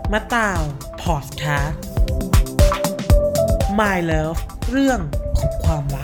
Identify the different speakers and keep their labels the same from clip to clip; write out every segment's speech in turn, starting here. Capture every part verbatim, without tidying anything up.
Speaker 1: มะตาวพอดแคสต์ My Love เรื่องของความรัก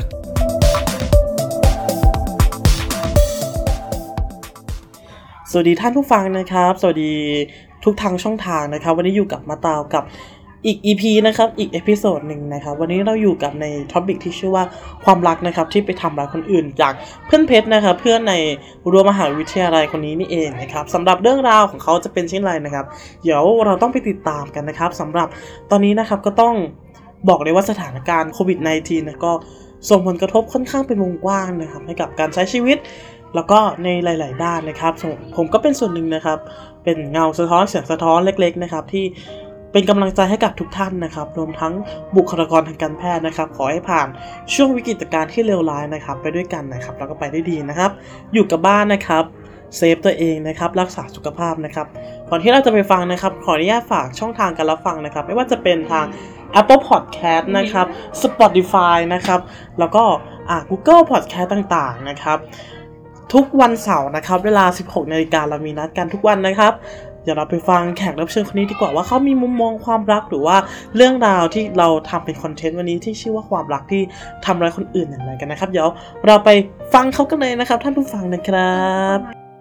Speaker 1: สวัสดีท่านผู้ฟังนะครับสวัสดีทุกทางช่องทางนะครับวันนี้อยู่กับมะตาวกับอีก อี พี นะครับอีกเอพิโซดหนึ่งนะครับวันนี้เราอยู่กับในท็อปิกที่ชื่อว่าความรักนะครับที่ไปทำร้ายคนอื่นจากเพื่อนเพชรนะครับเพื่อนในรั้วมหาวิทยาลัยคนนี้นี่เองนะครับสำหรับเรื่องราวของเขาจะเป็นเช่นไรนะครับเดี๋ยวเราต้องไปติดตามกันนะครับสำหรับตอนนี้นะครับก็ต้องบอกเลยว่าสถานการณ์โควิด สิบเก้า นะก็ส่งผลกระทบค่อนข้างเป็นวงกว้างนะครับให้กับการใช้ชีวิตแล้วก็ในหลายๆด้านนะครับผมก็เป็นส่วนหนึ่งนะครับเป็นเงาสะท้อนเสียงสะท้อนเล็กๆนะครับที่เป็นกำลังใจให้กับทุกท่านนะครับรวมทั้งบุคลากรทางการแพทย์นะครับขอให้ผ่านช่วงวิกฤตการณ์ที่เลวร้ายนะครับไปด้วยกันนะครับแล้วก็ไปได้ดีนะครับอยู่กับบ้านนะครับเซฟตัวเองนะครับรักษาสุขภาพนะครับก่อนที่เราจะไปฟังนะครับขออนุญาตฝากช่องทางการรับฟังนะครับไม่ว่าจะเป็นทาง Apple Podcast นะครับ Spotify นะครับแล้วก็อ่า Google Podcast ต่างๆนะครับทุกวันเสาร์นะครับเวลา สิบหกนาฬิกา นเรามีนัดกันทุกวันนะครับเดี๋ยวเราไปฟังแขกรับเชิญคนนี้ดีกว่าว่าเขามีมุมมองความรักหรือว่าเรื่องราวที่เราทำเป็นคอนเทนต์วันนี้ที่ชื่อว่าความรักที่ทำร้ายคนอื่นอย่างไรกันนะครับเดี๋ยวเราไปฟังเขากันเลยนะครับท่านผู้ฟังนะครับ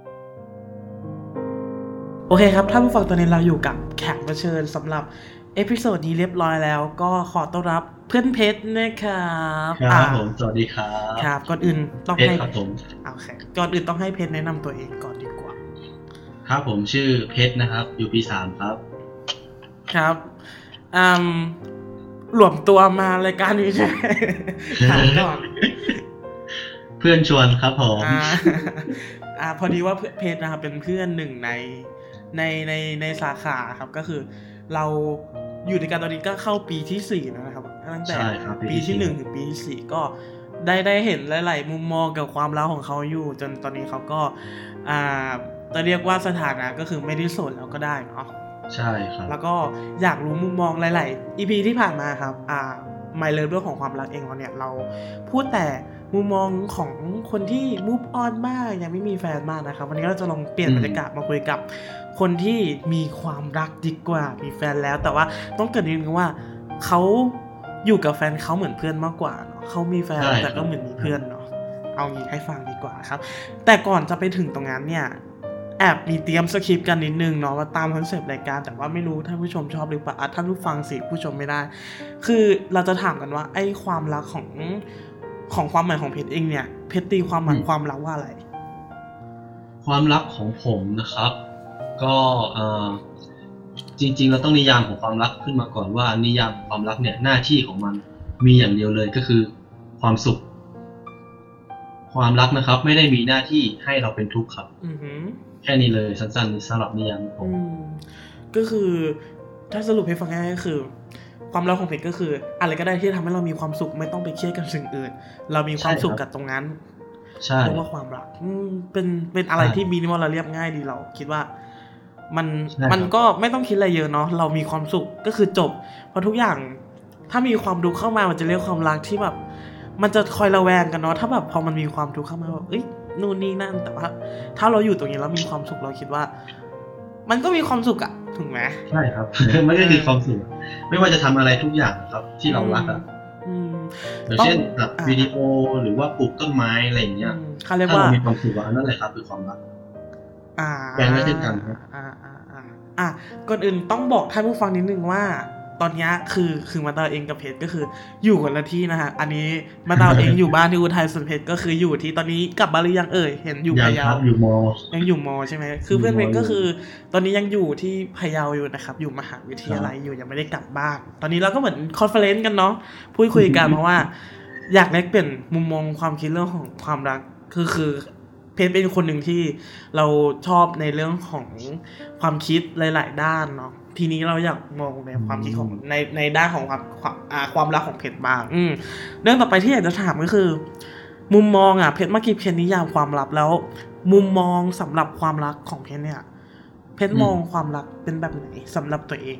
Speaker 1: โอเคครับท่านผู้ฟังตอนนี้เราอยู่กับแขกรับเชิญสำหรับเอพิโซดนี้เรียบร้อยแล้วก็ขอต้อนรับเพื่อนเพชรนะครับ
Speaker 2: ครับผมสวัสดีครับ
Speaker 1: ครับก่อนอื่นต้องให้
Speaker 2: ครับผม
Speaker 1: โอเคก่อนอื่นต้องให้เพชรแนะนำตัวเองก่อนดีกว่า
Speaker 2: ครับผมชื่อเพชรนะครับอยู่ปีสามครับ
Speaker 1: ครับอืมหลวมตัวมารายการนี้ใช่ไหมถามก่อน
Speaker 2: เพื่อนชวนครับผม
Speaker 1: อ่าอ่าพอดีว่าเพชรนะครับเป็นเพื่อนหนึ่งในในในในสาขาครับก็คือเราอยู่ในการตอนนี้ก็เข้าปีที่สี่แล้วนะครับตั้งแต่ปีที่หนึ่งถึงปีที่สี่ก็ได้ได้เห็นหลายๆมุมมองกับความรักของเขาอยู่จนตอนนี้เขาก็อ่าจะเรียกว่าสถานะก็คือไม่ได้โสดแล้วก็ได้เนาะ
Speaker 2: ใช่ครับ
Speaker 1: แล้วก็อยากรู้มุมมองหลายๆ อี พี ที่ผ่านมาครับอ่า My Love เรื่องของความรักเองเราเนี่ยเราพูดแต่มุมมองของคนที่ move on มากยังไม่มีแฟนมากนะครับวันนี้เราจะลองเปลี่ยนบรรยากาศมาคุยกับคนที่มีความรักดีกว่ามีแฟนแล้วแต่ว่าต้องเกิดนิดนึงว่าเขาอยู่กับแฟนเขาเหมือนเพื่อนมากกว่าเนาะเขามีแฟนแต่ก็เหมือนมีเพื่อนเนาะเอางี้ให้ฟังดีกว่าครับแต่ก่อนจะไปถึงตรงนั้นเนี่ยแอบมีเตรียมสคริปต์กันนิดนึงเนาะว่าตามคอนเซปต์รายการแต่ว่าไม่รู้ท่านผู้ชมชอบหรือเปล่าท่านผู้ฟังสิผู้ชมไม่ได้คือเราจะถามกันว่าไอ้ความรักของของความหมายของเพชรเองเนี่ยเพชรตีความหมายความรักว่าอะไร
Speaker 2: ความรักของผมนะครับก็เอ่อจริงๆเราต้องนิยามของความรักขึ้นมาก่อนว่านิยามความรักเนี่ยหน้าที่ของมันมีอย่างเดียวเลยก็คือความสุขความรักนะครับไม่ได้มีหน้าที่ให้เราเป็นทุกข์ครับแค่นี้เลยสั้นๆสำหรับนิยามผม
Speaker 1: ก็คือถ้าสรุปให้ฟังง่ายๆก็คือความรักของเพชรก็คืออะไรก็ได้ที่ทำให้เรามีความสุขไม่ต้องไปเครียดกับสิ่งอื่นเรามีความสุขกับตรงนั้น
Speaker 2: ใช่
Speaker 1: เรียกว่าความรักเป็นเป็นอะไรที่มินิมอลเราเรียบง่ายดีเราคิดว่ามันมันก็ไม่ต้องคิดอะไรเยอะเนาะเรามีความสุขก็คือจบเพราะทุกอย่างถ้ามีความทุกข์เข้ามามันจะเรียกความรักที่แบบมันจะคอยระแวงกันเนาะถ้าแบบพอมันมีความทุกข์เข้ามาแบบเอ้ยนู่นนี่นั่นแต่ว่าถ้าเราอยู่ตรงนี้แล้วมีความสุขเราคิดว่ามันก็มีความสุขอะถูกไหม
Speaker 2: ใช่ครับมันก็คือความสุขไม่ว่าจะทำอะไรทุกอย่างครับที่เรารักอะอย่างเช่นแบบวิดีโอหรือว่าปลูกต้นไม้อะไรอย่างเงี้ยถ้าเรามีความสุขนั่นแหละครับคือความรัก
Speaker 1: อ่า
Speaker 2: แบ่งไม่เช่นกันครับ
Speaker 1: อ่าอ่าอ่าอ่ะก่อนอื่นต้องบอกท่านผู้ฟังนิดนึงว่าตอนนี้คือคือมาตาวเองกับเพชรก็คืออยู่คนละที่นะฮะอันนี้มาตาวเองอยู่บ้านที่อุทัยส่วนเพชรก็คืออยู่ที่ตอนนี้กลับบ้านหรือยังเอ่ยเห็นอยู่พะเยา
Speaker 2: อยู่ม
Speaker 1: ยังอยู่มใช่ไหมคือเพื่อนเพชรก็คือตอนนี้ยังอยู่ที่พะเยาอยู่นะครับอยู่มหาวิทยาลัยอยู่ยังไม่ได้กลับบ้านตอนนี้เราก็เหมือนคอนเฟอเรนซ์กันเนาะพูดคุยกันเพราะว่าอยากแลกเปลี่ยนมุมมองความคิดเรื่องของความรักคือคือเพชรเป็นคนหนึ่งที่เราชอบในเรื่องของความคิดหลายๆด้านเนาะทีนี้เราอยากมองในความคิดของในในด้านของความความอ่าความรักของเพชรบ้างอืมเรื่องต่อไปที่อยากจะถามก็คือมุมมองอ่ะเพชรเมื่อกี้เพชรนิยามความรักแล้วมุมมองสำหรับความรักของเพชรเนี่ยเพชรมองความรักเป็นแบบไหนสำหรับตัวเอง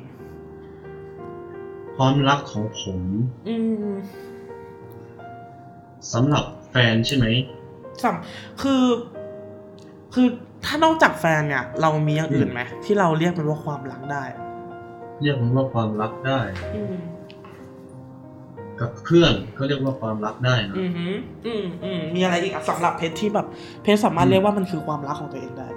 Speaker 2: ความรักของผม
Speaker 1: อืม
Speaker 2: สำหรับแฟนใช่ไหม
Speaker 1: สำคือคือถ้านอกจากแฟนเนี่ยเรามีอย่างอื่นไหมที่เราเรียกมันว่าความรักได้
Speaker 2: เรียกมันว่าความรักได้
Speaker 1: อืม
Speaker 2: กับเพื่อนก็เรียกว่าความรักได้นะ
Speaker 1: อือหืออืมอืมมีอะไรอีกอ่ะสำหรับเพชรที่แบบเพชรสามารถ
Speaker 2: อืม
Speaker 1: เรียกว่ามันคือความรักของตัวเองได้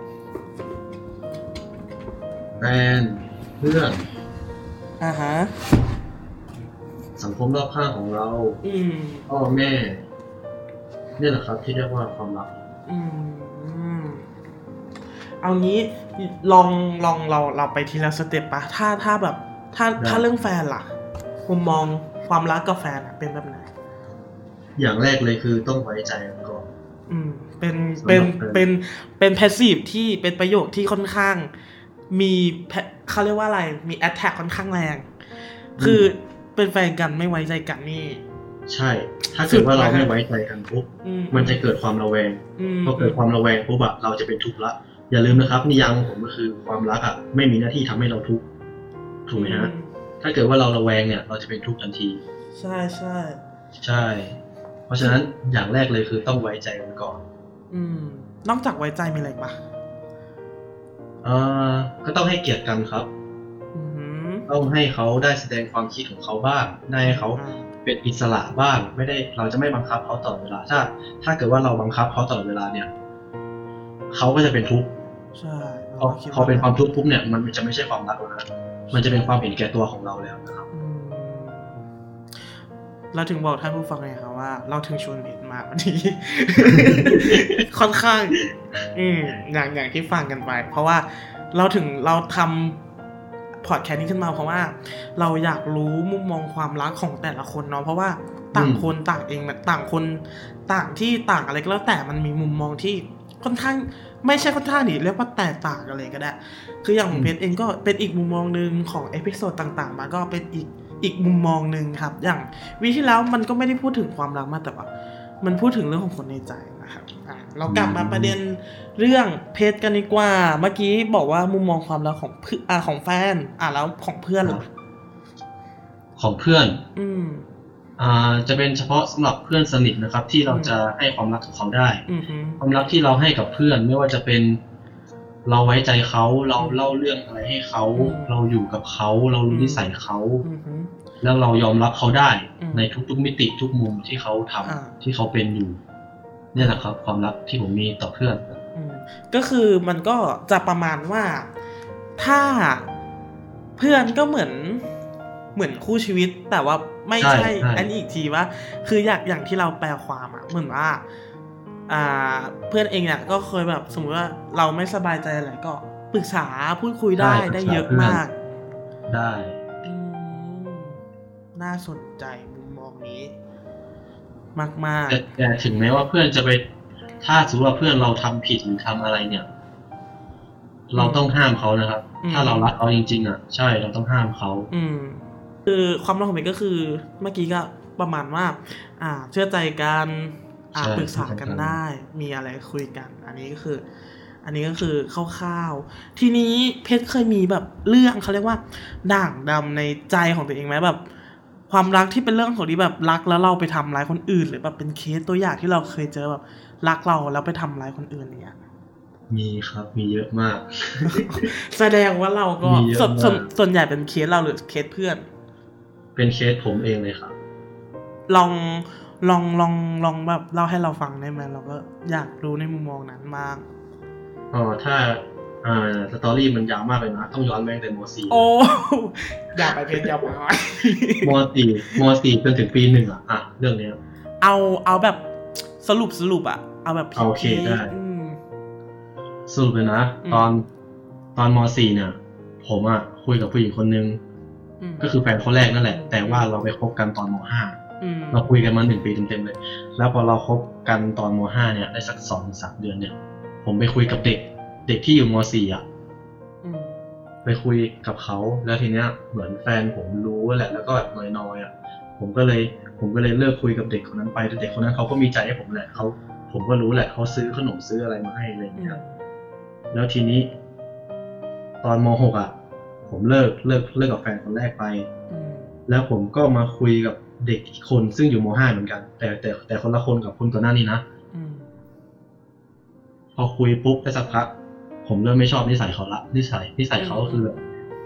Speaker 2: แฟนเพื่อน
Speaker 1: อ่าฮะ
Speaker 2: สังคมรอบข้างของเรา
Speaker 1: อืม
Speaker 2: พ่อแม่นี่แหละครับที่เรียกว่าความรัก
Speaker 1: อืมเอางี้ลองลองเราเราไปทีละสเต็ปปะถ้าถ้าแบบถ้า
Speaker 2: ได้
Speaker 1: ถ้าเรื่องแฟนล่ะมุมมองความรักกับแฟนอะเป็นแบบไหน
Speaker 2: อย่างแรกเลยคือต้องไว้ใจกันก่อน
Speaker 1: อืมเป็น
Speaker 2: สำหรับ
Speaker 1: เป็น
Speaker 2: แฟน
Speaker 1: เป็นเป็นแพสซีฟที่เป็นประโยคที่ค่อนข้างมีแพเขาเรียกว่าอะไรมีแอทแทคค่อนข้างแรง คือเป็นแฟนกันไม่ไว้ใจกันนี่
Speaker 2: ใช่ ถ้าเกิดว่าเราไม่ไว้ใจกันปุ๊บ
Speaker 1: อืม
Speaker 2: มันจะเกิดความระแวง
Speaker 1: อืม
Speaker 2: พอเกิดความระแวงปุ๊บอะเราจะเป็นทุกข์ละ อย่าลืมนะครับนิยามของผมก็คือความรักอะไม่มีหน้าที่ทำให้เราทุกข์ถูกไหมฮะ ถ้าเกิดว่าเราระแวงเนี่ยเราจะเป็นทุกข์ทันที
Speaker 1: ใช่ใช่
Speaker 2: ใช่ เพราะฉะนั้นอย่างแรกเลยคือต้องไว้ใจกันก่อน
Speaker 1: อืมนอกจากไว้ใจมีอะไรอีกปะ
Speaker 2: เอ่อก็ต้องให้เกียรติกันครับ
Speaker 1: อืม
Speaker 2: ต้องให้เขาได้แสดงความคิดของเขาบ้างได้ให้เขาเป็นอิสระบ้าง ไม่ได้เราจะไม่บังคับเขาตลอดเวลา ถ้า ถ้าเกิดว่าเราบังคับเขาตลอดเวลาเนี่ยเขาก็จะเป็นทุกข์
Speaker 1: ใช่
Speaker 2: พอพอเป็นความทุกข์ปุ๊บเนี่ยมันจะไม่ใช่ความรักแล้วนะมันจะเป็นความเห็นแก่ตัวของเราแล้วนะครับ
Speaker 1: อืมเราถึงบอกท่านผู้ฟังไงครับว่าเราถึงชวนเพชรมาวันนี้ ค่อนข้าง อืมอย่างอย่างที่ฟังกันไป เพราะว่าเราถึงเราทำพอดแคสต์นี้ขึ้นมาเพราะว่าเราอยากรู้มุมมองความรักของแต่ละคนเนาะเพราะว่าต่างคนต่างเองมันต่างคนต่างที่ต่างอะไรก็แล้วแต่มันมีมุมมองที่ค่อนข้างไม่ใช่ค่อนข้างดิเรียกว่าแตกต่างกันเลยก็ได้คืออย่างของเพชรเองก็เป็นอีกมุมมองนึงของเอพิโซดต่างๆมาก็เป็นอีกอีกมุมมองนึงครับอย่างวีที่แล้วมันก็ไม่ได้พูดถึงความรักมากแต่ว่ามันพูดถึงเรื่องของคนในใจนะครับอ่ะเรากลับมาประเด็นเรื่องเพชรกันดีกว่าเมื่อกี้บอกว่ามุมมองความรักของเพื่อนอ่าของแฟนอ่ะแล้วของเพื่อนล่ะ
Speaker 2: ของเพื่อน
Speaker 1: อืม
Speaker 2: อ่าจะเป็นเฉพาะสำหรับเพื่อนสนิทนะครับ ที่เราจะให้ความรักกับเขาได้
Speaker 1: อือฮึ
Speaker 2: ความรักที่เราให้กับเพื่อนไม่ว่าจะเป็นเราไว้ใจเขาเราเล่าเรื่องอะไรให้เขาเราอยู่กับเขาเรารู้นิสัยเขา
Speaker 1: อือฮึ
Speaker 2: แล้วเรายอมรับเขาได้
Speaker 1: อืม
Speaker 2: ในทุกๆมิติทุกมุมที่เขาทำ
Speaker 1: อ่า
Speaker 2: ที่เขาเป็นอยู่เนี่ยแหละครับ ความรักที่ผมมีต่อเพื่อน
Speaker 1: อืมก็คือมันก็จะประมาณว่าถ้าเพื่อนก็เหมือนเหมือนคู่ชีวิต แต่ว่าไม่
Speaker 2: ใช่
Speaker 1: ใช่
Speaker 2: ใช่
Speaker 1: อันนี้อีกทีว่า คืออย่างอย่างที่เราแปลความอ่ะเหมือนว่า อ่าเพื่อนเองเนี่ยก็เคยแบบสมมติว่าเราไม่สบายใจอะไรก็ปรึกษาพูดคุยได้
Speaker 2: ใช่
Speaker 1: ได้
Speaker 2: ปรึกษา
Speaker 1: เยอะ
Speaker 2: เพื่อน
Speaker 1: มาก
Speaker 2: ได้
Speaker 1: อืมน่าสนใจมุมมองนี้ มาก
Speaker 2: แต่แต่ถึงแม้ว่าเพื่อนจะไปถ้าสมมติว่าเพื่อนเราทำผิดหรือทำอะไรเนี่ย เราต้องห้ามเขานะครับ ถ้าเรารักเขาจริงๆอ่ะใช่เราต้องห้ามเขา
Speaker 1: ๆอืมคือความรักของเมย์ก็คือเมื่อกี้ก็ประมาณว่า อ่า เชื่อใจกันอ่า
Speaker 2: ใช่
Speaker 1: ปรึกษากัน
Speaker 2: เชื่อใจกัน
Speaker 1: ได้ มีอะไรคุยกัน อันนี้ก็คือ อันนี้ก็คือคร่าวๆทีนี้เพชรเคยมีแบบเรื่องเขาเรียกว่าด่างดำในใจของตัวเองไหมแบบ ความรักที่เป็นเรื่องของที่แบบรักแล้วเราไปทำร้ายคนอื่น หรือแบบเป็นเคสตัวอย่างที่เราเคยเจอแบบรักเราแล้วไปทำร้ายคนอื่นเนี่ย
Speaker 2: มีครับมีเยอะมาก
Speaker 1: แสดงว่าเราก็
Speaker 2: มีเยอะ
Speaker 1: ส่วนส่วน
Speaker 2: มาก
Speaker 1: ส่วนใหญ่เป็นเคสเราหรือเคสเพื่อน
Speaker 2: เป็นเคสผมเองเลยครับ
Speaker 1: ลองลองลองลองแบบเล่าให้เราฟังได้ไหมเราก็อยากรู้ในมุมมองนั้นมาก
Speaker 2: อ๋อถ้าอ่าสตอรี่มันยาวมากเลยนะ ต้องย้อนไปตั้งแต่ม .สี่
Speaker 1: โอ้ อย่าไปเพชรอย่าไป
Speaker 2: ม .สี่ ม .สี่ จนถึงปีหนึ่งอ่ะอ่ะเรื่องเนี้ย
Speaker 1: เอาเอาแบบสรุปสรุปอะเอาแบบ
Speaker 2: โอเคได้
Speaker 1: อืม
Speaker 2: สรุปเลยนะ
Speaker 1: อืม
Speaker 2: ตอนตอนม .สี่ เนี่ย ผมอ่ะคุยกับผู้หญิงคนนึง
Speaker 1: อืม
Speaker 2: ก็คือแฟนคนแรกนั่นแหละ แต่ว่าเราไปคบกันตอนม .ห้า
Speaker 1: อืม
Speaker 2: เราคุยกันมาหนึ่งปีเต็มๆเลย แล้วพอเราคบกันตอนม .ห้า เนี่ยได้สักสองสามเดือนเนี่ย ผมไปคุยกับเด็ก เด็กที่อยู่ม .สี่ อ่ะ
Speaker 1: อืม
Speaker 2: ไปคุยกับเขาแล้วทีเนี้ยเหมือนแฟนผมรู้แหละแล้วก็แบบน้อยๆอ่ะผมก็เลยผมก็เลยเลิกคุยกับเด็กคนนั้นไปแต่เด็กคนนั้นเขาก็มีใจให้ผมแหละเขาผมก็รู้แหละเขาซื้อขนมซื้ออะไรมาให้อะไรอย่าง
Speaker 1: อื
Speaker 2: เงี้
Speaker 1: ม
Speaker 2: ยแล้วทีนี้ ตอนม .หก อ่ะ ผมเลิกเลิกเลิกกับแฟนคนแรกไป
Speaker 1: อืม
Speaker 2: แล้วผมก็มาคุยกับเด็กอีกคนซึ่งอยู่ม .ห้า เหมือนกัน แต่แต่แต่คนละคนกับคนก่อนหน้านี้นะ
Speaker 1: อืม
Speaker 2: พอคุยปุ๊บได้สักพักผมเริ่มไม่ชอบนิสัยเขาละนิสัยนิสัยเขาก็คือแบบ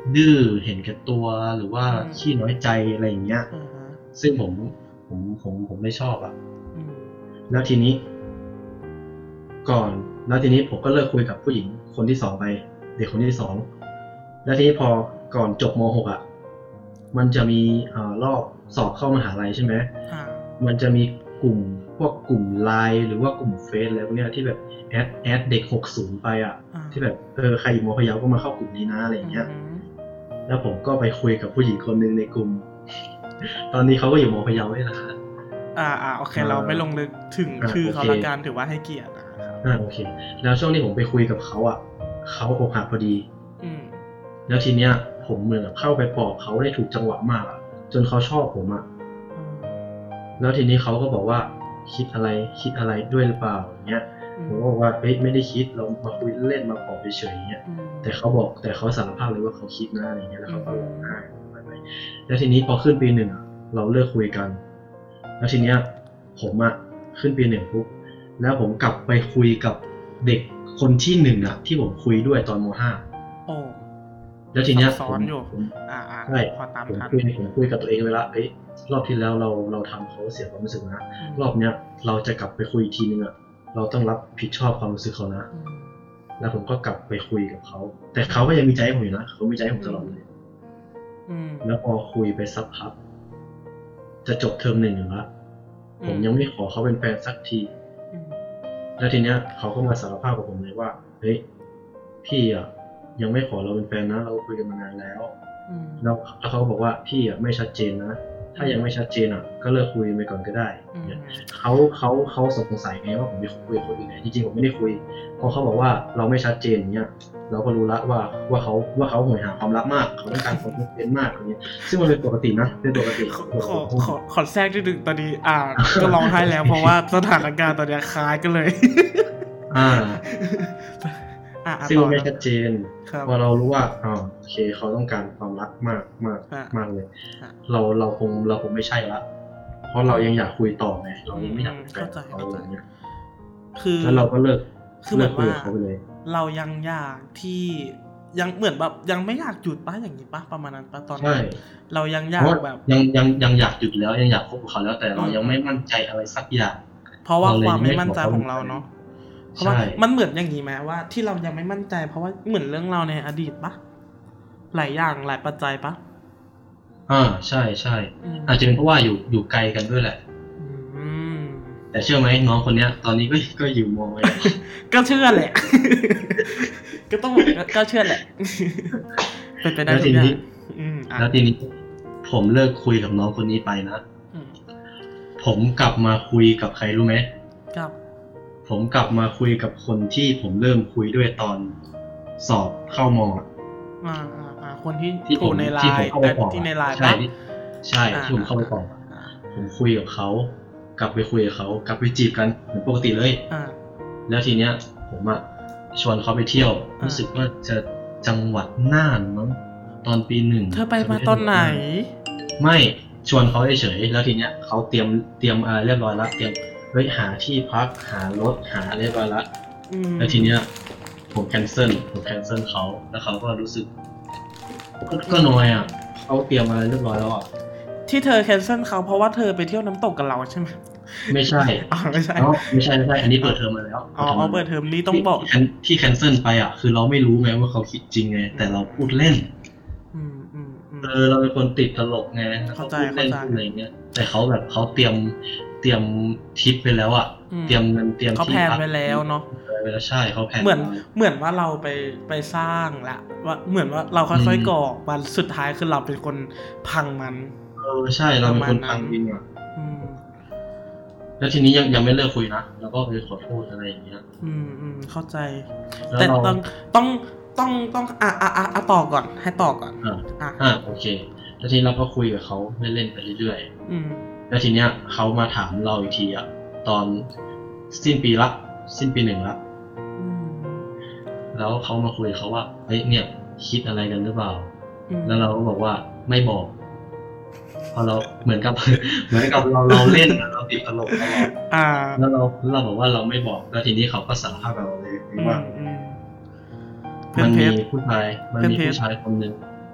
Speaker 2: ดื้อเห็นแก่ตัวหรือว่า
Speaker 1: อืม
Speaker 2: ขี้น้อยใจอะไรอย่างเงี้ย
Speaker 1: อ่าฮะ
Speaker 2: ซึ่งผมผมผมผมไม่ชอบอ่ะ
Speaker 1: อืม
Speaker 2: แล้วทีนี้ ก่อนแล้วทีนี้ผมก็เลิกคุยกับผู้หญิงคนที่สองไป เด็กคนที่สองแล้วทีนี้พอก่อนจบม หก อ่ะ มันจะมีอ่ารอบสอบเข้ามหาลัยใช่ไหม
Speaker 1: อ่า
Speaker 2: มันจะมีกลุ่มพวกกลุ่มไลน์หรือว่ากลุ่มเฟซอะไรพวกเนี้ยที่แบบแอดแอดเด็กหกสิบไปอ่ะ
Speaker 1: อ่า
Speaker 2: ที่แบบเออใครอยู่มอพะเยาก็มาเข้ากลุ่มนี้นะอะไรอย่างเงี้ย
Speaker 1: อืม
Speaker 2: แล้วผมก็ไปคุยกับผู้หญิงคนหนึ่งในกลุ่ม ตอนนี้เขาก็อยู่มอพะเยานี่แหละครับ
Speaker 1: อ่าอ่าโอเค
Speaker 2: อ่า
Speaker 1: เราไม่ลงลึกถึง
Speaker 2: อ่า
Speaker 1: ชื่อเขา
Speaker 2: โอเค
Speaker 1: ละกันถือว่าให้เกียรตินะครับ
Speaker 2: อ่าโอเค แล้วช่วงที่ผมไปคุยกับเขาอ่ะเขาอกหักพอดี
Speaker 1: อืม
Speaker 2: แล้วทีเนี้ยผมเหมือนกับเข้าไปปลอบเขาได้ถูกจังหวะมากอ่ะจนเขาชอบผมอ่ะ
Speaker 1: อืม
Speaker 2: แล้วทีนี้เขาก็บอกว่าคิดอะไรคิดอะไรด้วยหรือเปล่าอย่างเงี้ย
Speaker 1: อื
Speaker 2: ผมก็บอกว่าเฮ้ยไม่ได้คิดเรามาคุยเล่นมาปลอบเฉยๆอย่างเงี้ย
Speaker 1: อืม
Speaker 2: แต่เขาบอกแต่เขาสารภาพเลยว่าเขาคิดนะอะไรเงี้ยแล้วเขาก็
Speaker 1: อืม
Speaker 2: ร้องไห้ไปแล้วทีนี้พอขึ้นปีหนึ่งอะเราเลิกคุยกัน แล้วทีเนี้ยผมอะขึ้นปีหนึ่งปุ๊บแล้วผมกลับไปคุยกับเด็กคนที่หนึ่งอะที่ผมคุยด้วยตอนมห้า
Speaker 1: โอ้
Speaker 2: แล้วทีเนี้ย
Speaker 1: ซับซ้
Speaker 2: ผ
Speaker 1: อ
Speaker 2: ม
Speaker 1: นอยู่
Speaker 2: ผม
Speaker 1: อ่าอ่า
Speaker 2: ใช่
Speaker 1: พอตาม
Speaker 2: ผม
Speaker 1: ทัน
Speaker 2: คุยผมคุยกับตัวเองไว้ละเอ้ยรอบที่แล้วเราเราทำเขาเสียความรู้สึกนะ
Speaker 1: อืม
Speaker 2: รอบเนี้ยเราจะกลับไปคุยอีกทีนึงอะเราต้องรับผิดชอบความรู้สึกเขานะ
Speaker 1: อืม
Speaker 2: แล้วผมก็กลับไปคุยกับเขาแต่เขาก็ยังมีใจให้ผมอยู่นะเขามีใจให้ผมตลอดเลย
Speaker 1: อืม
Speaker 2: แล้วพอคุยไปสักพักจะจบเทอมหนึ่งอยู่แล้วผมยังไม่ขอเขาเป็นแฟนสักที
Speaker 1: อืม
Speaker 2: แล้วทีเนี้ยเขาก็มาสารภาพกับผมเลยว่าเฮ้ยพี่อ่ะยังไม่ขอเราเป็นแฟนนะเราคุยกันมานานแล้ว
Speaker 1: อืม
Speaker 2: แล้วแล้วเขาก็บอกว่าพี่อ่ะไม่ชัดเจนนะถ้ายังไม่ชัดเจนอ่ะก็เลิกคุยไปก่อนก็ได้
Speaker 1: อืม
Speaker 2: เนี่ยเขาเขาเขาสงสัยไงว่าผมไปคุยกับคนอื่นไงจริงๆผมไม่ได้คุยพอเขาบอกว่าเราไม่ชัดเจนอย่างเงี้ยเราก็รู้ละว่าว่าเขาว่าเขาโหยหาความรักมากเขาต้องการความเป็นมากอย่างเงี้ยซึ่งมันเป็นปกตินะเป็นปกติ
Speaker 1: ขอขอขอขอแทรกนิดนึงตอนนี้อ่าก็ร้องไห้แล้ว เพราะว่าสถานการณ์ตอนนี้คล้ายกันเลย
Speaker 2: อ่า
Speaker 1: อ่าอ่า
Speaker 2: ซึ่ง
Speaker 1: ต่
Speaker 2: มั
Speaker 1: อน
Speaker 2: ไม่
Speaker 1: นะ
Speaker 2: ชัดเจน
Speaker 1: ครับ
Speaker 2: พอเรารู้ว่าอ๋อโอเคเขาต้องการความรักมากมาก
Speaker 1: อ่ะ
Speaker 2: มากเลย
Speaker 1: อ่ะ
Speaker 2: เราเราคงเราคงไม่ใช่ละเพราะเรายังอยากคุยต่อไงเรายังไม่อยากเป็นแฟน
Speaker 1: เข้าใจ
Speaker 2: เขา
Speaker 1: เข้าใจ
Speaker 2: อย่างเงี้ย
Speaker 1: คือ
Speaker 2: แล้วเราก็เลิก
Speaker 1: คือเหมื
Speaker 2: เลิ
Speaker 1: อก น
Speaker 2: คุย
Speaker 1: ว่า
Speaker 2: กับเขาไปเลย
Speaker 1: เรายังอยากที่ยังเหมือนแบบยังไม่อยากหยุดป้ะอย่างนี้ป้ะประมาณนั้นป้ะตอนนั้
Speaker 2: ใช่
Speaker 1: นเรายังอ
Speaker 2: เพ
Speaker 1: ยาก
Speaker 2: ราะว่า
Speaker 1: แบบ
Speaker 2: ยังยังยังอยากหยุดแล้วยังอยากคบกับเขาแล้วแต่เรา
Speaker 1: อืม
Speaker 2: ยังไม่มั่นใจอะไรสักอย่าง
Speaker 1: เพราะว่า
Speaker 2: เราเลย
Speaker 1: ความไม่
Speaker 2: ไม่
Speaker 1: มั่นใจ
Speaker 2: ขอ
Speaker 1: ของเราเนาะเพราะว่า
Speaker 2: ใช่
Speaker 1: มันเหมือนอย่างนี้ไหมว่าที่เรายังไม่มั่นใจ เพราะว่าเหมือนเรื่องเราในอดีตปะหลายอย่างหลายปัจจัยปะ
Speaker 2: อ่าใช่ใช่
Speaker 1: อืม
Speaker 2: อาจจะเป็นเพราะว่าอยู่อยู่ไกลกันด้วยแหละ
Speaker 1: อืม
Speaker 2: แต่เชื่อไหมน้องคนเนี้ย ตอนนี้ก็ก็อยู่มอไว้
Speaker 1: ก็เชื่อแหละ ก็ต้องบอกก็ก็เชื่อแหละ เป็นไปได้
Speaker 2: แล้ว
Speaker 1: ทุ
Speaker 2: ที
Speaker 1: กอย่าง
Speaker 2: นี้
Speaker 1: อืมอ่ะ
Speaker 2: แล้วทีนี้ผมเลิกคุยกับน้องคนนี้ไปนะ
Speaker 1: อืม
Speaker 2: ผมกลับมาคุยกับใครรู้ไหม
Speaker 1: ครับ
Speaker 2: ผมกลับมาคุยกับคนที่ผมเริ่มคุยด้วยตอนสอบเข้ามออะ
Speaker 1: อ่าอ่าอ่าคนที่
Speaker 2: ที่ผม
Speaker 1: โทรในไล
Speaker 2: ที่ผม
Speaker 1: น์
Speaker 2: เข้าไป
Speaker 1: เอ่อ
Speaker 2: ตอบ
Speaker 1: ที่ในไลน์
Speaker 2: ใช่
Speaker 1: ปะ
Speaker 2: ที่ใช่ที่ผมเข้าไปตอบ
Speaker 1: อ่า
Speaker 2: ผมคุยกับเขากลับไปคุยกับเขากลับไปจีบกันเหมือนปกติเลย
Speaker 1: อ่า
Speaker 2: แล้วทีเนี้ย ผมอะชวนเขาไปเที่ยว
Speaker 1: อ่ารู้
Speaker 2: รู้สึกว่าจะจังหวัดน่านมั้งตอนปีหนึ่ง
Speaker 1: เธอไปมาตอนไหน
Speaker 2: ไม่ชวนเขาเฉยๆแล้วทีเนี้ยเขาเตรียมเตรียมอะไรเรียบร้อยแล้วเตรียมเฮ้ยหาที่พักหารถหาเรียบร้อยแล้ว
Speaker 1: อืม
Speaker 2: แล้วทีเนี้ยผมแคนเซิลผมแคนเซิลเขาแล้วเขาก็รู้สึกก็ก็น้อยอ่ะเขาเตรียมอะไรเรียบร้อยแล้วอ่ะ
Speaker 1: ที่เธอแคนเซิลเขาเพราะว่าเธอไปเที่ยวน้ำตกกับเราใช่ไหม
Speaker 2: ไม่ใช่
Speaker 1: อ๋อไม่ใช่
Speaker 2: อ๋อไม่ใช่ไม่ใช่อันนี้เปิดเทอมมาแล้ว
Speaker 1: อ๋ออ๋อเปิดเทอมนี้ต้องบอก
Speaker 2: ที่ที่แคนเซิลไปอ่ะคือเราไม่รู้ไงว่าเขาคิดจริงไงแต่เราพูดเล่น
Speaker 1: อืมอืมอืม
Speaker 2: เออเราเป็นคนติดตลกไงแล้วก็
Speaker 1: เข้าใจ
Speaker 2: พูดเล่น
Speaker 1: เข้าใจ
Speaker 2: พูดอะไรเงี้ยแต่เขาแบบเขาเตรียมเตรียมทิปไปแล้วอ่ะ
Speaker 1: อืม
Speaker 2: เตรียมเงินเตรียม
Speaker 1: เขา
Speaker 2: ที่
Speaker 1: แพลน
Speaker 2: พัก
Speaker 1: ไว้แล้วเนาะ
Speaker 2: ไว้แล้วใช่เขาแพลน
Speaker 1: เหมือน
Speaker 2: ไว้
Speaker 1: เหมือนว่าเราไปไปสร้างละว่าเหมือนว่าเราค่อย
Speaker 2: อืม
Speaker 1: ๆก่อวันสุดท้ายคือเราเป็นคนพังมัน
Speaker 2: เออใช่เราเป็นคน
Speaker 1: ประมาณนั้น
Speaker 2: พังจริงอ่ะ
Speaker 1: อืม
Speaker 2: แล้วทีนี้ยังยังไม่เลิกคุยนะแล้วก็ไปขอโทษอะไรอย่างเงี้ย
Speaker 1: อืมอืมเข้าใจ
Speaker 2: แล้ว
Speaker 1: แต่
Speaker 2: เรา
Speaker 1: ต้องต้องต้องต้องอ่ะอ่ะอ่ะอ่ะต่อก่อนให้ต่อก่อน
Speaker 2: อ่า
Speaker 1: อ่ะ
Speaker 2: อ่าโอเค แล้วทีนี้เราก็คุยกับเขาเล่นๆไปเรื่อย
Speaker 1: อืม
Speaker 2: ๆแล้วทีเนี้ยเขามาถามเราอีกทีอ่ะตอนสิ้นปีละสิ้นปีหนึ่งละ
Speaker 1: อืม
Speaker 2: แล้วเขามาคุยกับเขาว่าเฮ้ยเนี่ยคิดอะไรกันหรือเปล่า
Speaker 1: อืม
Speaker 2: แล้วเราก็บอกว่าไม่บอกเพราะเราเหมือนกับ เหมือนกับเราเราเล่นอะเราติดตลกตลอด
Speaker 1: อ่า
Speaker 2: แล้วเราเราบอกว่าเราไม่บอกแล้วทีนี้เขาก็สารภาพกับเราเลย
Speaker 1: อืม
Speaker 2: ว่า
Speaker 1: อืมเพ
Speaker 2: มัน
Speaker 1: นเพ
Speaker 2: มี
Speaker 1: ชร
Speaker 2: ผู้ชายมันมี
Speaker 1: เพชร
Speaker 2: ผู้ชายคนหนึ่ง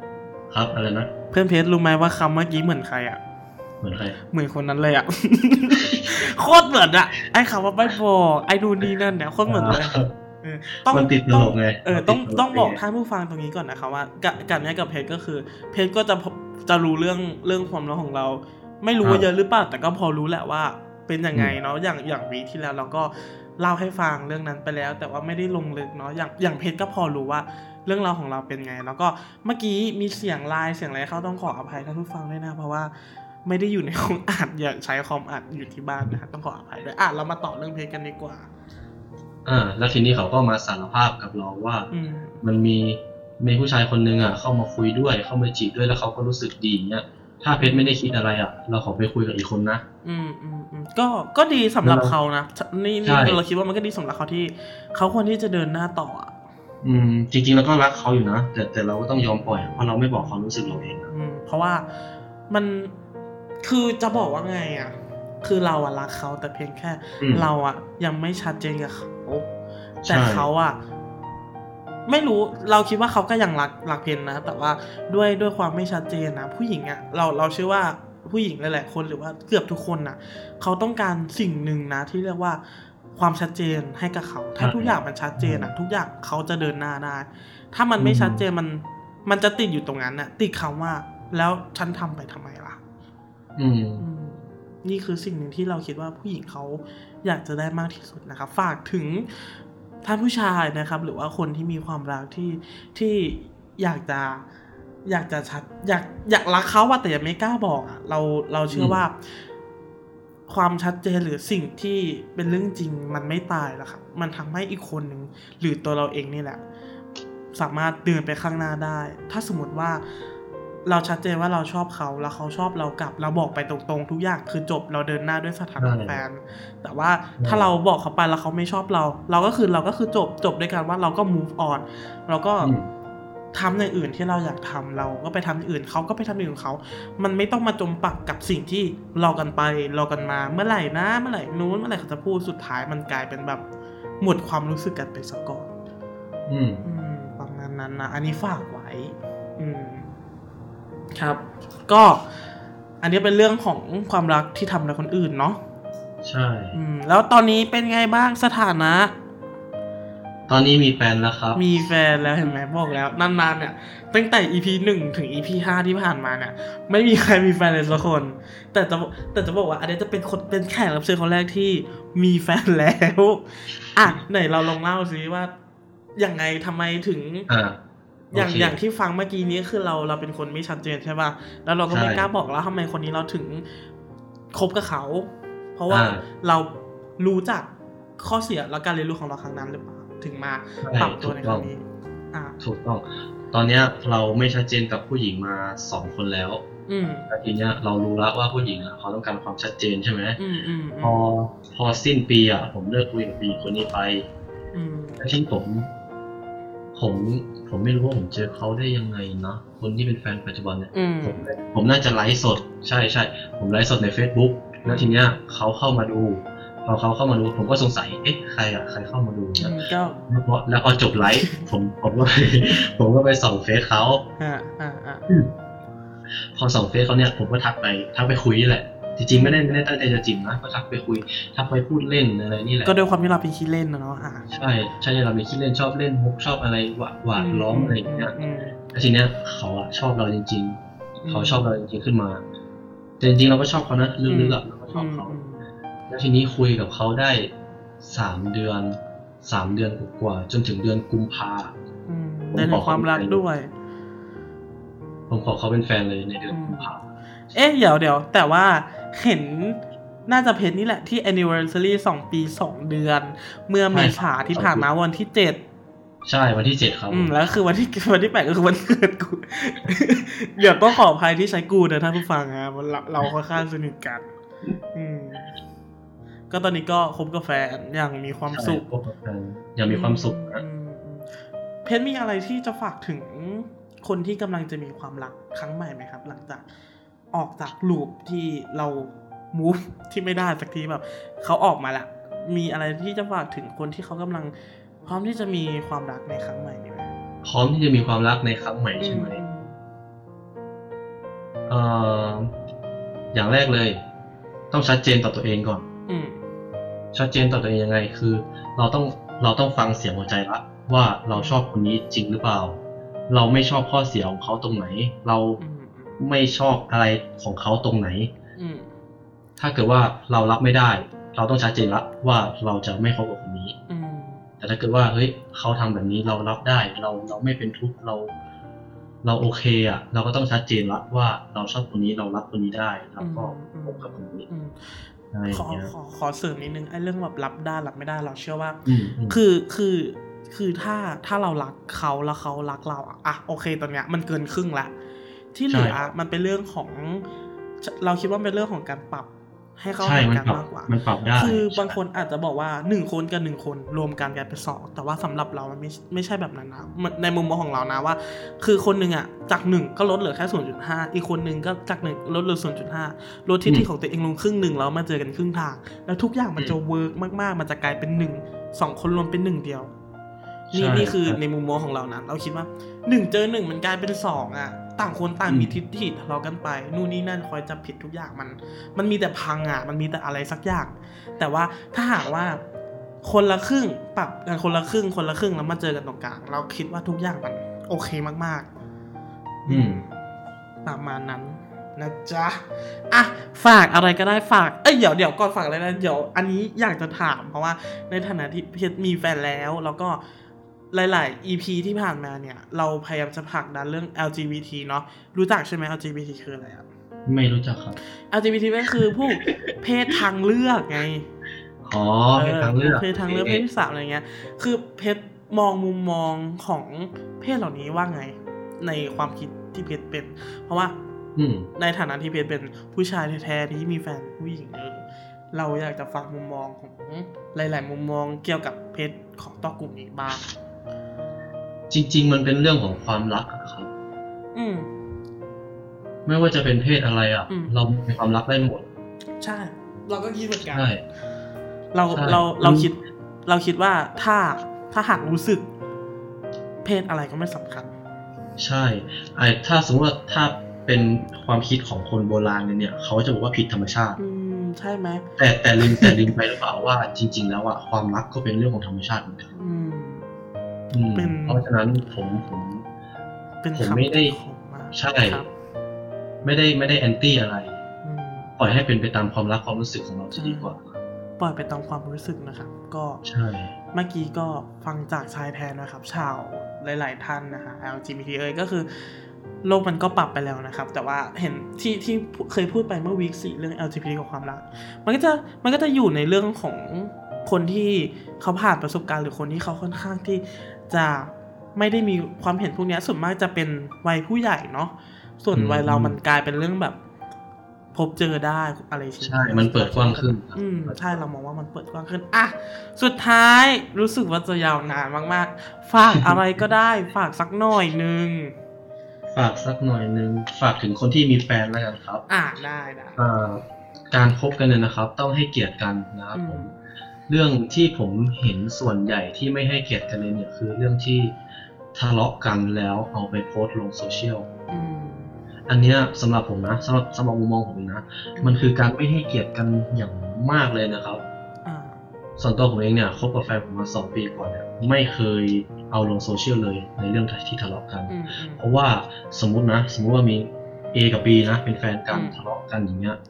Speaker 2: ครับอะไรนะ
Speaker 1: เพื่อนเพชรรู้ไหมว่าคำเมื่อกี้เหมือนใครอ่ะ
Speaker 2: เหมือนใคร
Speaker 1: เหมือนคนนั้นเลยอ่ะ โคตรเหมือนอ่ะไอ้คำว่าไม่บอกไอ้ดูนี่นั่นเนี่ยโคตรเหมือนเลย
Speaker 2: ต้องมันติดตลกไง
Speaker 1: เออต้องต้องบอกท่านผู้ฟังตรงนี้ก่อนนะครับว่ากับนี้กับเพชรก็คือเพชรก็จะจะรู้เรื่องเรื่องความรักของเราไม่รู้ว่าเยอะหรือเปล่าแต่ก็พอรู้แหละว่าเป็นยังไงเนาะอย่างอย่างวีที่แล้วเราก็เล่าให้ฟังเรื่องนั้นไปแล้วแต่ว่าไม่ได้ลงลึกเนาะอย่างอย่างเพชรก็พอรู้ว่าเรื่องราวของเราเป็นไงแล้วก็เมื่อกี้มีเสียงไลน์เสียงอะไรเขาต้องขออภัยท่านผู้ฟังด้วยนะเพราะว่าไม่ได้อยู่ในห้องอัดอย่าใช้คอมอัดอยู่ที่บ้านนะครับต้องขออภัยด้วยอ่ะเรามาต่อเรื่องเพชรกันดีกว่า
Speaker 2: อ่าแล้วทีนี้เขาก็มาสารภาพกับเราว่ามันมีมีผู้ชายคนนึงอ่ะเข้ามาคุยด้วยเข้ามาจีบด้วยแล้วเขาก็รู้สึกดีเนี่ยถ้าเพชรไม่ได้คิดอะไรอ่ะเราขอไปคุยกับอีกคนนะ
Speaker 1: อืมอืมอืมก็ก็ดีสำหรับเขานะนี่นี่เราคิดว่ามันก็ดีสำหรับเขาที่เขาควรที่จะเดินหน้าต่อ
Speaker 2: อืมจริงๆเราก็รักเขาอยู่นะแต่แต่เราก็ต้องยอมปล่อยเพราะเราไม่บอกความรู้สึกเราเอง
Speaker 1: อืมเพราะว่ามันคือจะบอกว่าไงอ่ะคือเราอะรักเขาแต่เพียงแค่เราอะยังไม่ชัดเจนกับเขาแต่เขาอะไม่รู้เราคิดว่าเขาก็ยังรักรักเพนนะแต่ว่าด้วยด้วยความไม่ชัดเจนนะผู้หญิงอะเราเราเชื่อว่าผู้หญิงหลายๆคนหรือว่าเกือบทุกคนน่ะเขาต้องการสิ่งหนึ่งนะที่เรียกว่าความชัดเจนให้กับเขาถ้าทุกอย่างมันชัดเจนอะทุกอย่างเขาจะเดินหน้าได้ถ้ามันไม่ชัดเจนมันมันจะติดอยู่ตรงนั้นน่ะติดคำว่าแล้วฉันทำไปทำไมล่ะ
Speaker 2: อืม
Speaker 1: นี่คือสิ่งหนึ่งที่เราคิดว่าผู้หญิงเขาอยากจะได้มากที่สุดนะครับฝากถึงท่านผู้ชายนะครับหรือว่าคนที่มีความรักที่ที่อยากจะอยากจะชัดอยากอยากรักเขาว่าแต่ยังไม่กล้าบอกอ่ะเราเราเชื่อว่าความชัดเจนหรือสิ่งที่เป็นเรื่องจริงมันไม่ตายหรอกครับมันทำให้อีกคนนึงหรือตัวเราเองนี่แหละสามารถเดินไปข้างหน้าได้ถ้าสมมติว่าเราชัดเจนว่าเราชอบเขาแล้วเขาชอบเรากลับเราบอกไปตรงๆทุกอย่างคือจบเราเดินหน้าด้วยสถานะแฟนแต่ว่าถ้าเราบอกเขาไปแล้วเขาไม่ชอบเราเราก็คือเราก็คือจบจบด้วยกันว่าเราก็ move on เราก็ทำอย่างอื่นที่เราอยากทำเราก็ไปทำอย่างอื่นเขาก็ไปทำอย่างอื่นของเขามันไม่ต้องมาจมปักกับสิ่งที่รอกันไปรอกันมาเมื่อไหร่นะเมื่อไหร่นู้นเมื่อไหร่เขาจะพูดสุดท้ายมันกลายเป็นแบบหมดความรู้สึกกันไปซะก่อน
Speaker 2: อืม
Speaker 1: อืมประมาณนั้นนะอันนี้ฝากไว้อืมครับก็อันนี้เป็นเรื่องของความรักที่ทำกับคนอื่นเนาะ
Speaker 2: ใช่
Speaker 1: อืมแล้วตอนนี้เป็นไงบ้างสถานะ
Speaker 2: ตอนนี้มีแฟนแล้วครับ
Speaker 1: มีแฟนแล้วเห็นไหมบอกแล้วนานๆเนี่ยตั้งแต่ อี พี หนึ่งถึง อี พี ห้าที่ผ่านมาเนี่ยไม่มีใครมีแฟนเลยสักคนแต่จะแต่จะบอกว่าอันนี้จะเป็นคนเป็นแขกรับเชิญคนแรกที่มีแฟนแล้วอ่ะไหนเราลองเล่าซิว่ายังไงทำไมถึง
Speaker 2: อ่า
Speaker 1: อย่างอย่างที่ฟังเมื่อกี้นี้คือเราเราเป็นคนไม่ชัดเจนใช่ป่ะแล้วเราก็ไม่กล้าบอกแล้วทำไมคนนี้เราถึงคบกับเขาเพราะว่าเรารู้จักข้อเสียและการเรียนรู้ของเราครั้งนั้นหรือเปล่าถึงมาปรับตัวในครั้งนี้
Speaker 2: อ่าถูกต้องตอนนี้เราไม่ชัดเจนกับผู้หญิงมาสองคนแล้ว
Speaker 1: อืม
Speaker 2: แล้วทีเนี้ยเรารู้แล้วว่าผู้หญิงอ่ะเขาต้องการความชัดเจนใช่ไหม
Speaker 1: อืมอืม
Speaker 2: พอพอสิ้นปีอ่ะผมเลิกคุยกับผู้หญิงคนนี้ไป
Speaker 1: อืม
Speaker 2: แล้วที่ผมผมผมไม่รู้ว่าผมเจอเขาได้ยังไงนะคนที่เป็นแฟนปัจจุบันเนี่ยผมผมน่าจะไลฟ์สดใช่ใช่ผมไลฟ์สดใน Facebook แล้วทีเนี้ยเขาเข้ามาดูพอเขาเข้ามาดูผมก็สงสัยเอ๊ะใครอ่ะใครเข้ามาดูเนี่ยแล้วพอแล้วพอจบไลฟ์ผมผมก็ผมก็ไปส่องเฟซเขา
Speaker 1: อ่าอ่าอ่า
Speaker 2: พอส่องเฟซเขาเนี่ยผมก็ทักไปทักไปคุยแหละจริงๆไม่ได้ไม่ได้ตั้งใจจะจีบนะก็ทักไปคุยทักไปพูดเล่นอะไรนี่แหละ
Speaker 1: ก็ด้วยความที่เราเป็นขี้เล่นนะเนาะอ่า
Speaker 2: ใช่ใช่เราเป็นขี้เล่นชอบเล่นมุกชอบอะไรหวาดหวาดล้อมอะไรอย่างเงี้ยแล้วทีเนี้ยเขาอะชอบเราจริงๆเขาชอบเราจริงๆขึ้นมาแต่จริงๆเราก็ชอบเขานะลึกๆอะเราก็ชอบเขาแล้วทีนี้คุยกับเขาได้สามเดือนสามเดือนกว่าจนถึงเดือนกุมภาพันธ์
Speaker 1: ได้ในความรักด้วย
Speaker 2: ผมขอเขาเป็นแฟนเลยในเดือนกุมภาพันธ์
Speaker 1: เอ๊ะเดี๋ยวเดี๋ยวแต่ว่าเห็นน่าจะเพจนี่แหละที่ anniversary สองปีสองเดือนเมื่อเมษาที่ผ่านมาวันที่เจ็ด
Speaker 2: ใช่วันที่เจ็ดครับ
Speaker 1: อืมแล้วคือวันที่วันที่แปดก็คือวันเกิดกูเดี๋ยวต้องขออภัยที่ใช้กูนะท่านผู้ฟังนะเราเราค่อนข้างสนิทกันอืมก็ตอนนี้ก็คบกับแฟนอย่างมีความสุข
Speaker 2: อย่างมีความสุขนะ
Speaker 1: เพจมีอะไรที่จะฝากถึงคนที่กำลังจะมีความรักครั้งใหม่ไหมครับหลังจากออกจากลูปที่เรา move ที่ไม่ได้สักทีแบบเขาออกมาละมีอะไรที่จะฝากถึงคนที่เขากำลังพร้อมที่จะมีความรักในครั้งใหม่ไหม
Speaker 2: พร้อมที่จะมีความรักในครั้งใหม่ใช่ไหมเอ่ออย่างแรกเลยต้องชัดเจนต่อตัวเองก่อน
Speaker 1: อืม
Speaker 2: ชัดเจนต่อตัวเองยังไงคือเราต้องเราต้องฟังเสียงหัวใจละว่าเราชอบคนนี้จริงหรือเปล่าเราไม่ชอบข้อเสียของเขาตรงไหนเราไม่ชอบอะไรของเขาตรงไหนถ้าเกิดว่าเรารับไม่ได้เราต้องชัดเจนละว่าเราจะไม่คบกับคนนี้แต่ถ้าเกิดว่าเฮ้ยเขาทำแบบนี้เรารับได้เราเราไม่เป็นทุกข์เราเราโอเคอ่ะเราก็ต้องชัดเจนละว่าเราชอบคนนี้เรารับคนนี้ได้แล้วก็คบกับคนนี้
Speaker 1: ขอขอขอเสริมนิดนึงไอ้เรื่องแบบรับได้รับไม่ได้เราเชื่อว่าคือคือคือถ้าถ้าเรารักเขาแล้วเขารักเราอ่ะโอเคตอนเนี้ยมันเกินครึ่งละที่เหลือมันเป็นเรื่องของเราคิดว่าเป็นเรื่องของการปรับให้เข้าหากันมากกว่า
Speaker 2: มันปรับได้
Speaker 1: คือบางคนอาจจะบอกว่าหนึ่งคนกับหนึ่งคนรวมกันกลายเป็นสองแต่ว่าสำหรับเรามันไม่ไม่ใช่แบบนั้นนะในมุมมองของเรานะว่าคือคนนึงอ่ะจากหนึ่งก็ลดเหลือแค่ ศูนย์จุดห้า อีกคนนึงก็จากหนึ่งลดเหลือ ศูนย์จุดห้า ลดทิศทางของตัวเองลงครึ่งนึงแล้วมาเจอกันครึ่งทางแล้วทุกอย่างมันจะเวิร์กมากๆมันจะกลายเป็นหนึ่ง สองคนรวมเป็นหนึ่งเดียวนี่นี่คือในมุมมองของเรานะเราคิดว่าหนึ่งเจอหนึ่งมันกลายเป็นสองอ่ะต่างคนต่างมีทิฏฐิทะเลาะกันไปนู่นนี่นั่นคอยจับผิดทุกอย่างมันมันมีแต่พังอ่ะมันมีแต่อะไรสักอย่างแต่ว่าถ้าหากว่าคนละครึ่งปรับกันคนละครึ่งคนละครึ่งแล้วมาเจอกันตรงกลางเราคิดว่าทุกอย่างมันโอเคมากๆอืมประมาณนั้นนะจ๊ะอ่ะฝากอะไรก็ได้ฝากเอ้ยเดี๋ยวเดี๋ยวก่อนฝากอะไรนะเดี๋ยวอันนี้อยากจะถามเพราะว่าในฐานะที่เพชรมีแฟนแล้วแล้วก็หลายๆ อี พี ที่ผ่านมาเนี่ยเราพยายามจะผลักดันเรื่อง แอล จี บี ที เนาะรู้จักใช่ไหม แอล จี บี ที คืออะไรอ่ะ
Speaker 2: ไม่รู้จักครับ
Speaker 1: แอล จี บี ที ก็คือผู้เพศทางเลือกไง
Speaker 2: อ๋อเพศทางเลือก
Speaker 1: เพศทางเลือกเพศที่สามอะไรเงี้ยคือเพชรมองมุมมองของเพศเหล่านี้ว่าไงในความคิดที่เพชรเป็นเพราะว่าในฐานะที่เพชรเป็นผู้ชายแท้ๆที่มีแฟนผู้หญิงเออเราอยากจะฟังมุมมองของหลายๆมุมมองเกี่ยวกับเพศของต่อกลุ่มนี้บ้าง
Speaker 2: จริงๆมันเป็นเรื่องของความรักครับ
Speaker 1: อืม
Speaker 2: ไม่ว่าจะเป็นเพศอะไรอ่ะเรามีความรักได้หมด
Speaker 1: ใช่เราก็คิดเหมือนกัน
Speaker 2: ใช่
Speaker 1: เราเราเราคิดเราคิดว่าถ้าถ้าหากรู้สึกเพศอะไรก็ไม่สำคัญ
Speaker 2: ใช่ไอ้ถ้าสมมติว่าถ้าเป็นความคิดของคนโบราณเนี่ยเขาจะบอกว่าผิดธรรมชาติ
Speaker 1: อืมใช่ไหม
Speaker 2: แต่แต่ลืมแต่ลืมไปหรือเปล่าว่าจริงๆแล้วอ่ะความรักก็เป็นเรื่องของธรรมชาติเหมือนกัน
Speaker 1: อืม
Speaker 2: เพราะฉะนั้นผมผมผมไม่ได้ใช่ไม่ได้ไม่ได้แอนตี้อะไรปล่อยให้เป็นไปตามความรักความรู้สึกของเราจะดีกว่า
Speaker 1: ปล่อยไปตามความรู้สึกนะครับก็
Speaker 2: ใช่
Speaker 1: เมื่อกี้ก็ฟังจากชายแทนนะครับชาวหลายๆท่านนะคะ แอล จี บี ที เอ้ยก็คือโลกมันก็ปรับไปแล้วนะครับแต่ว่าเห็นที่ที่เคยพูดไปเมื่อวีคสี่เรื่อง แอล จี บี ที กับความรักมันก็จะมันก็จะอยู่ในเรื่องของคนที่เขาผ่านประสบการณ์หรือคนที่เขาค่อนข้างที่จะไม่ได้มีความเห็นพวกนี้ส่วนมากจะเป็นวัยผู้ใหญ่เนาะส่วนวัยเรามันกลายเป็นเรื่องแบบพบเจอได้อะไร
Speaker 2: ใช่มันเปิดกว้างขึ้น
Speaker 1: อืมใช่เรามองว่ามันเปิดกว้างขึ้นอ่ะสุดท้ายรู้สึกว่าจะยาวนานมากๆฝากอะไรก็ได้ฝากสักหน่อยนึง
Speaker 2: ฝากสักหน่อยนึงฝากถึงคนที่มีแฟนแล้วกันครับ
Speaker 1: อ่ะได้ได้
Speaker 2: อ่าการคบกันเนี่ยนะครับต้องให้เกียรติกันนะครับผมเรื่องที่ผมเห็นส่วนใหญ่ที่ไม่ให้เกียรติกันเลยเนี่ยคือเรื่องที่ทะเลาะกันแล้วเอาไปโพสต์ลงโซเชียลอันเนี้ยสำหรับผมนะสำหรับสำหรับมุมมองผมนะมันคือการไม่ให้เกียรติกันอย่างมากเลยนะครับส่วนตัวผมเองเนี่ยคบกับแฟนผมมาสองปีก่อนเนี่ยไม่เคยเอาลงโซเชียลเลยในเรื่องที่ทะเลาะกันเพราะว่าสมมุตินะสมมุติว่ามี A กับ B นะเป็นแฟนกันทะเลาะกันอย่างเงี้ย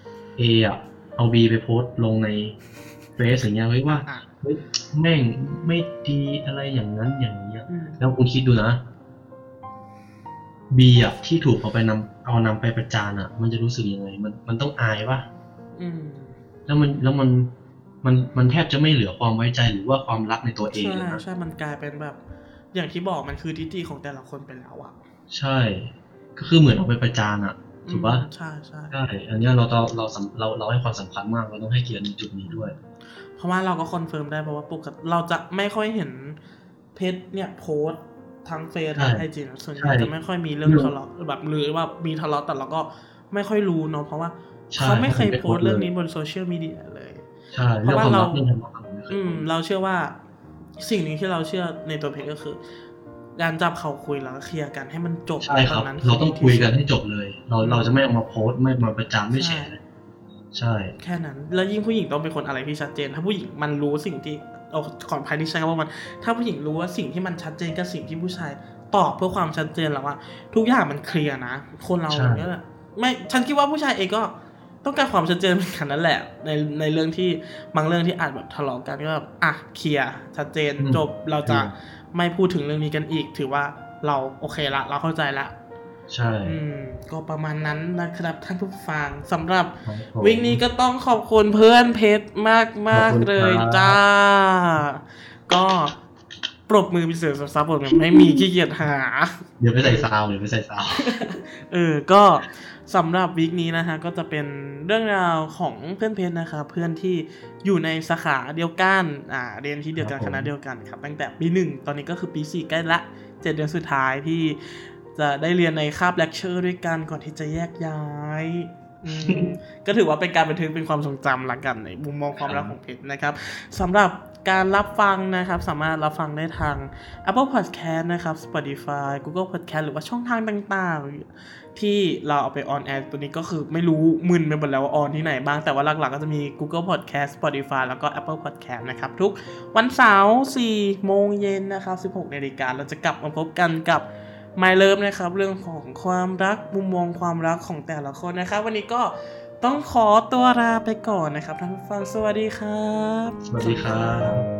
Speaker 2: A อ่ะเอา B ไปโพสต์ลงในเฟซอย่างเงี้ยไว้ว่าเฮ้ยแม่งไม่ดีอะไรอย่างนั้นอย่างเงี้ยแล้วคุณคิดดูนะบีอ่ะที่ถูกเอาไปนำเอานำไปประจานอ่ะมันจะรู้สึกยังไงมันมันต้องอายป่ะแล้วมันแล้วมันมันมันแทบจะไม่เหลือความไว้ใจหรือว่าความรักในตัวเองเลยนะ
Speaker 1: ใช่ใช่มันกลายเป็นแบบอย่างที่บอกมันคือทิฏฐิของแต่ละคนไปแล้วอ่ะ
Speaker 2: ใช่ก็คือเหมือนเอาไปประจานอ่ะถูกป่ะ
Speaker 1: ใช่ใช่
Speaker 2: ใช่อันนี้เราเราเราเราเราให้ความสำคัญมากเราต้องให้เกียรติในจุดนี้ด้วย
Speaker 1: เพราะว่าเราก็คอนเฟิร์มได้เพราะว่าปกติเราจะไม่ค่อยเห็นเพจเนี่ยโพสต์ทั้งเฟซทั้งไอจีส่วนใหญ่จะไม่ค่อยมีเรื่องทะเลาะแบบหรือว่ามีทะเลาะแต่เราก็ไม่ค่อยรู้เนาะเพราะว่าเขาไม่เคยโพสต์เรื่องนี้บนโซเชียลมีเดียเลยเพราะว่าเราอืมเราเชื่อว่าสิ่งหนึ่งที่เราเชื่อในตัวเพจก็คือการจับเขาคุยแล้วก็เคลียร์กันให้มันจบ
Speaker 2: ใช่ครับ
Speaker 1: นั้น
Speaker 2: เราต้องคุยกันให้จบเลย เราเราจะไม่เอามาโพสต์ไม่มาประจานไม่แฉใช่
Speaker 1: แค่นั้นแล้วยิ่งผู้หญิงต้องเป็นคนอะไรที่ชัดเจนถ้าผู้หญิงมันรู้สิ่งที่เอาก่อนภายในใช้คำว่ามันถ้าผู้หญิงรู้ว่าสิ่งที่มันชัดเจนกับสิ่งที่ผู้ชายตอบเพื่อความชัดเจนแล้วว่าทุกอย่างมันเคลียร์นะคนเราเนี่ยไม่ฉันคิดว่าผู้ชายเองก็ต้องการความชัดเจนเหมือนกันนั่นแหละในในเรื่องที่บางเรื่องที่อาจแบบทะเลาะกันก็แบบอ่ะเคลียร์ชัดเจนจบเราจะไม่พูดถึงเรื่องนี้กันอีกถือว่าเราโอเคละเราเข้าใจละ
Speaker 2: ใช่
Speaker 1: อืมก็ประมาณนั้นนะครับท่านผู้ฟังสำหรับวิกนี้ก็ต้องขอบคุณเพื่อนเพชรมากมากเลยจ้าก็ปรบมือพิเศษซับๆผมไม่มีขี้เกียจหา
Speaker 2: เดี๋ยวไปใส่ซาวเดี๋ยวไปใส่ซาว
Speaker 1: เออก็สำหรับวีคนี้นะฮะก็จะเป็นเรื่องราวของเพื่อนเพชรนะครับเพื่อนที่อยู่ในสาขาเดียวกันอ่าเรียนที่เดียวกันคณะเดียวกันครับตั้งแต่ปีหนึ่งตอนนี้ก็คือปีสี่ใกล้ละเจ็ดเดือนสุดท้ายที่จะได้เรียนในคาบเลคเชอร์ด้วยกันก่อนที่จะแยกย้ายก็ถือว่าเป็นการบันทึกเป็นความทรงจำละกันในมุมมองความรักของเพชรนะครับสำหรับการรับฟังนะครับสามารถรับฟังได้ทาง Apple Podcast นะครับ Spotify Google Podcast หรือว่าช่องทางต่างๆที่เราเอาไปออนแอร์ตัวนี้ก็คือไม่รู้มึนไปหมดแล้วว่าออนที่ไหนบ้างแต่ว่าหลักๆก็จะมี Google Podcast Spotify แล้วก็ Apple Podcast นะครับทุกวันเสาร์ สี่โมงเย็นนะครับ สิบหกนาฬิกาเราจะกลับมาพบกันกับMy Love นะครับเรื่องของความรักมุมมองความรักของแต่ละคนนะครับวันนี้ก็ต้องขอตัวลาไปก่อนนะครับท่านผู้ฟังสวัสดีครับ
Speaker 2: สวัสดีครับ